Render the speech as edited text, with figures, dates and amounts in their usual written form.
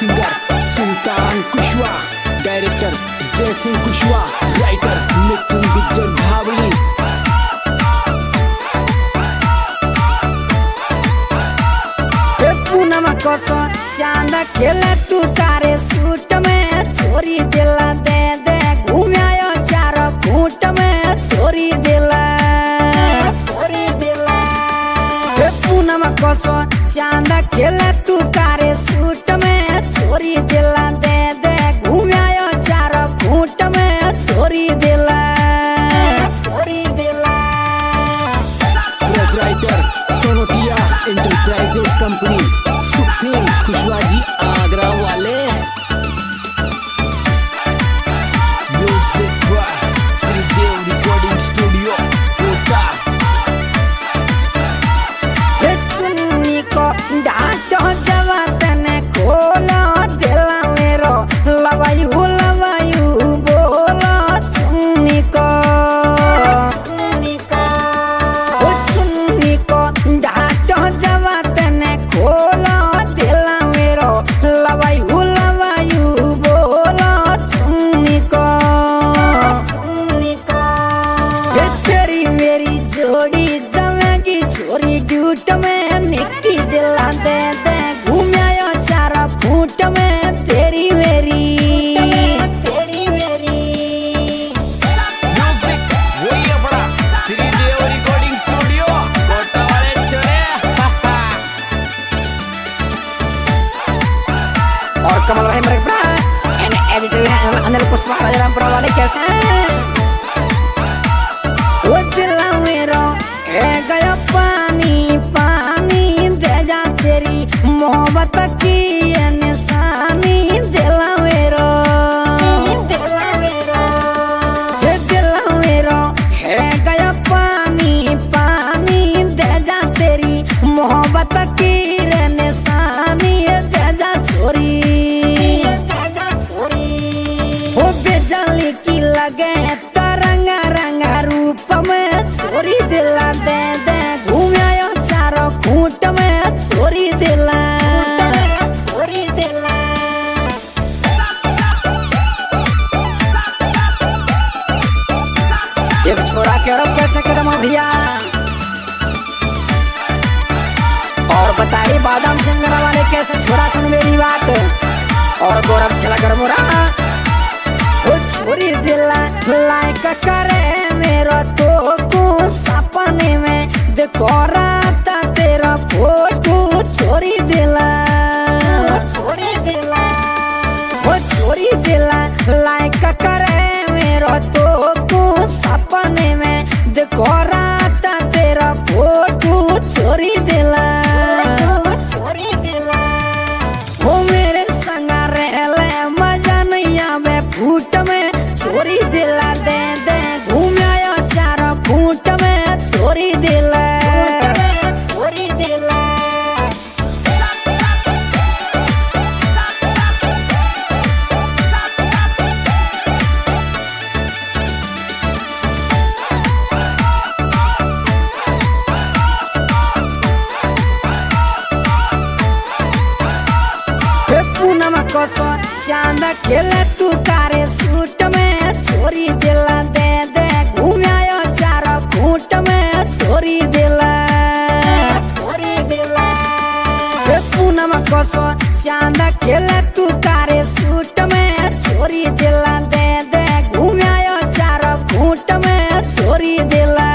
Singer सुल्तान Kushwaha, director Jai Singh Kushwaha, writer Mithun Gujjar भावली। पूनम कसो चांद खेले तू कारे सूट में छोरी दिला दे दे घूमायो चार फूट में छोरी दिला पूनम कसो चांद खेले तू कारे सूट में छोरी दिला दे दे घूमायो चार फूट में छोरी दिला writer Sonotiya enterprises company, Sukhsingh Kushwaha ji Agra वाले। Music by Shridev recording studio Kota. हे चुन्नी को डांटो जवा तने खोलो दिला मेरो लवायु बोलो चुन्नी को डांटो जवा तने खोलो दिला मेरो लवायु बोलो चुन्नी को ये तेरी मेरी जोड़ी जमेगी छोरी ड्यूट में निक्की दिला दे दे घूमायो चार फूट में तेरी मेरी म्यूजिक वही अपना श्रीदेव रिकॉर्डिंग स्टूडियो कोटा वाले चले। और कमल भाई मरकबरा एंड एडिटर है अनिल कुशवाहा राजारामपुरा वाले कैसे हैं? वो दिला मेरो है गया पानी पानी दे जा तेरी मोहब्बत की ये निशानी दिला मेरो ये दिला मेरो है गया पानी पानी दे जा तेरी मोहब्बत की ये निशानी दे जा छोरी वो बेजाली की लगे तरंगा रंगा रूप में छोरी दिला दे दे घूमायो चारों खूंट में छोरी दिला एक छोरा के रो कैसे कदम भैया और बताइए बादाम सिंगरा वाले कैसे छोरा सुन मेरी बात और गौरव छला कर मोरा वो छोरी दिला लाइक करे मेरो तो को सपने में देखो राता तेरा फोटो छोरी दिला वो छोरी दिला लाइक करे मेरो तो को सपने में देखो राता तेरा फोटो छोरी दिला वो मेरे संग रहले मजा नहीं आवे फूट में छोरी दिला दे दे घूमायो चार फूट में छोरी दिला पूनम कसो चांद खेले तू कारे सूट में छोरी दिला दे दे घूमायो चार फूट में छोरी दिला पूनम कसो चांद खेले तू कारे सूट में छोरी दिला दे दे घूमायो चार फूट में छोरी दिला